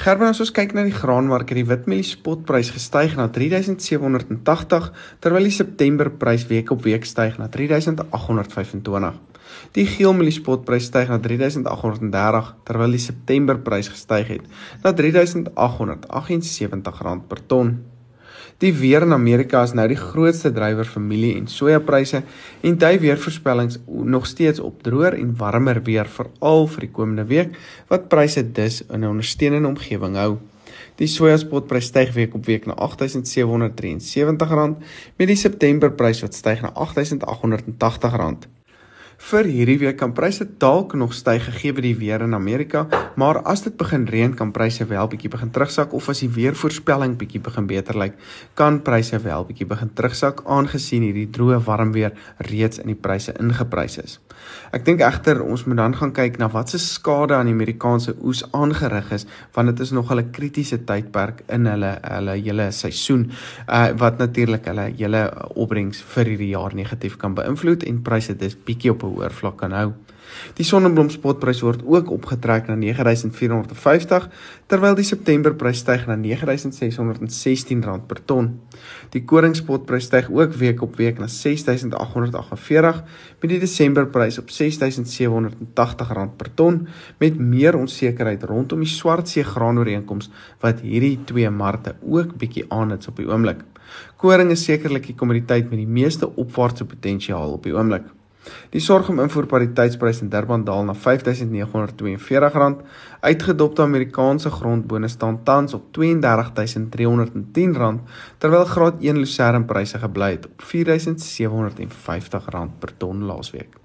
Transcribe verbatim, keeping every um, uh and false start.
Gerben, as ons kyk na die graanmark, het die witmielie spotprys gestyg na drie duisend sewe honderd tagtig, terwyl die Septemberprys week op week styg na drie duisend agt honderd vyf-en-twintig. Die geelmielie spotprys styg na drie duisend agt honderd dertig, terwyl die Septemberprys gestyg het na drie duisend agt honderd agt en sewentig rand per ton. Die weer in Amerika is nou die grootste drywer vir mielie en sojapryse en dui weervoorspellings nog steeds op droër en warmer weer veral vir die komende week wat pryse dus in 'n ondersteunende omgewing hou. Die sojaspotprys styg week op week na agt duisend sewe honderd sewe en sewentig rand met die Septemberprys wat styg na agt duisend agt honderd tagtig rand. Vir hierdie week kan pryse dalk nog styg gegee die weer in Amerika, maar as dit begin reën kan pryse wel bietjie begin terugsak of as die weervoorspelling bietjie begin beter lyk, kan pryse wel bietjie begin terugsak aangesien hierdie droë warm weer reeds in die pryse ingeprys is. Ek dink egter ons moet dan gaan kyk na wat se skade aan die Amerikaanse oes aangerig is, want dit is nog 'n kritiese tydperk in hulle hulle hele seisoen uh, wat natuurlik hulle hele opbrengs vir hierdie jaar negatief kan beïnvloed en pryse dis bietjie op 'n hoër vlak kan hou. Die sonneblomspotprys word ook opgetrek na nege duisend vier honderd vyftig, terwyl die Septemberprys styg na nege duisend ses honderd sestien rand per ton. Die koringspotprys styg ook week op week na ses duisend agt honderd agt en veertig, met die Desemberprys op ses duisend sewe honderd tagtig rand per ton, met meer onsekerheid rondom die Swartsee graanooreenkoms wat hierdie twee markte ook bietjie aanhits op die oomblik. Koring is sekerlik die kommoditeit met die meeste opwaartse potensiaal op die oomblik. Die sorghum invoerpariteitsprys in Durban daal na vyf duisend nege honderd twee en veertig rand, uitgedopte Amerikaanse grondbone staan tans op twee en dertig duisend drie honderd tien rand, terwyl graad een lucernpryse gebly het op vier duisend sewe honderd vyftig rand per ton laasweek.